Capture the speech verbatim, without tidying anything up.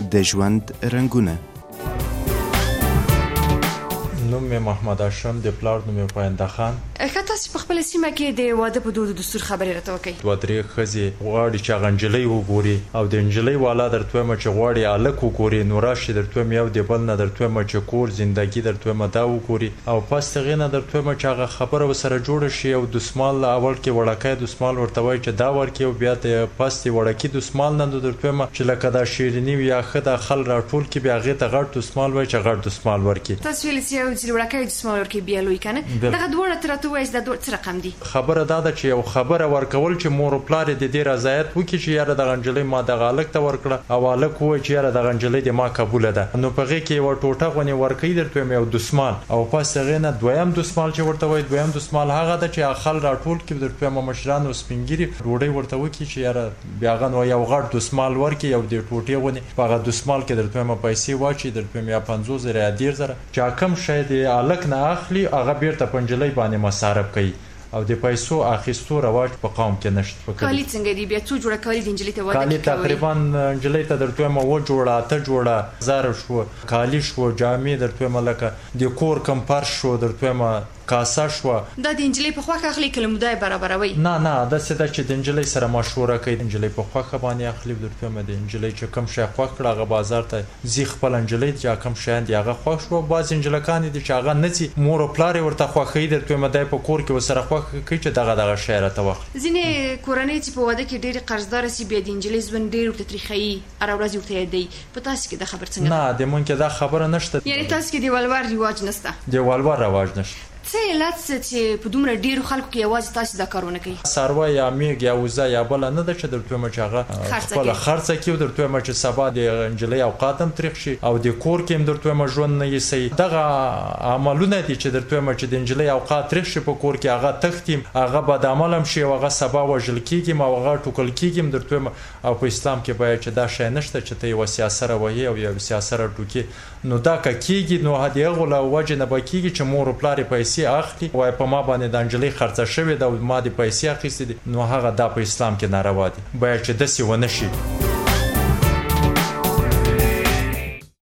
د ژوند رنګونه. نوم مې محمد هاشم، د پلار نوم مې پاینده خان. که تاسو په خپل سیمه کې د واده په دود دستور خبرې راته وکړئ. دوه درې ښځې غواړي چې هغه نجلۍ وګوري او د نجلۍ والا درته وایم چې غواړي هلک وګوري، نو راشي درته وایم یو د بل نه درته وایم چې کور زندګي درته وایم دا وګوري، او پس د هغې نه درته وایم چې هغه خبره ورسره جوړه شي او دسمال اول کې وړکی دسمال ورته وایي چې دا ورکړي، او بیا د پس د وړکي دسمال نه درته وایم چې لکه دا شیریني وي یا ښه دا خل راټول کړي، بیا هغې ته غټ دسمال وایي چې غټ دسمال ورکړي. تاسو ویلي چې یو چې وړکی دسمال ورکړي بیا لوی که نه، دغه دواړه ته راته ووایاست دا دواړه څه رقم دي؟ خبره دا ده چې یو خبره ورکول چې مور او پلار د دې رضایت وکړي چې یاره دغه نجلۍ ما دغه هلک ته ورکړه، او هلک ووایي چې یاره دغه نجلۍ د ما قبوله ده، نو په هغې کې یوه ټوټه غونې ورکوي درته وایم یو دسمال، او پس هغې نه دویم دسمال چې ورته وایي دویم دسمال هغه ده چې خل راټول کړي درته وایم مشران او سپین ږیري ډوډۍ ورته وکړي چې یاره بیا هغه نو یو غټ دسمال ورکړي، یو د ټوټې غونې په هغه دسمال کې درته وایم پیسې واچوي درته وایم یا پنځوس زره یا دېرش زره چې کوم شی د هلک نه اخلي هغه بیرته په نجلۍ باندې مصارف کوي، او د پیسو اخیستو رواج په قوم کې نشته. کالي څنګه دي؟ بیا څو جوړه کالي د نجلۍ ته واده کالي تقریبا نجلۍ ته درته وایم اووه جوړه اته جوړه زره شوه کالي شوه، جامې درته وایم لکه د کور کم فرش شو درته وایم کاسه شوه. دا د نجلۍ په خوښه اخلي که له مودایه برابروي؟ نه نه داسې ده چې د نجلۍ سره مشوره کوي، د نجلۍ په خوښه باندې اخلي درته وایم د نجلۍ چې کوم شی خوښ کړه هغه بازار ته ځي خپله نجلۍ چې کوم شیان دي هغه خوښ شوه. بعضې نجلکانې دي چې هغه نه ځي مور او پلار یې ورته خوښوي درته وایم دی په کور کې ورسره خوښه کوي چې دغه دغه شی راته واخلي. ځینې کورنۍ چې په واده کې ډېرې قرضداره سي بیا د نجلۍ ژوند ډېر ورته تریخوي، هره ورځ ورته یادوي. په تاسو کې دا خبر څنګه ده؟ نه د مونږ کې دا خبره نشته، یعنې تاسو کې د ولور رواج نشته؟ د ولور رواج نشته. څه علت چې په دومره ډیرو خلکو کې یوازې تاسو دا کارونه کوي؟ څاروی یا میږ یا وزه یا بله نه ده چې درته وایم چې هغه خپله خرڅه کړي او درته وایم چې سبا د نجلۍ اوقات هم تریخ شي او د کور کې هم درته وایم ژوند نه ایسي. دغه عملونه دي چې درته وایم چې د نجلۍ اوقات تریخ شي په کور کې هغه تښتي، هغه بدعمل هم شي او هغه سبا وژل کېږي او هغه ټوکل کېږي درته وایم. او په اسلام کې باید چې دا شی نشته چې ته یوه سیاسره وهې او یو سیاسره ټوکې، نو دا که کېږي نو د هغو له وجې نه به کېږي چې مور او پلار یې پیسې اخلي وایي په ما باندې د نجلۍ خرڅه شوې ده او ما د پیسې اخیستې دي، نو هغه دا په اسلام کې ناروا دي، باید چې داسې ونه شي.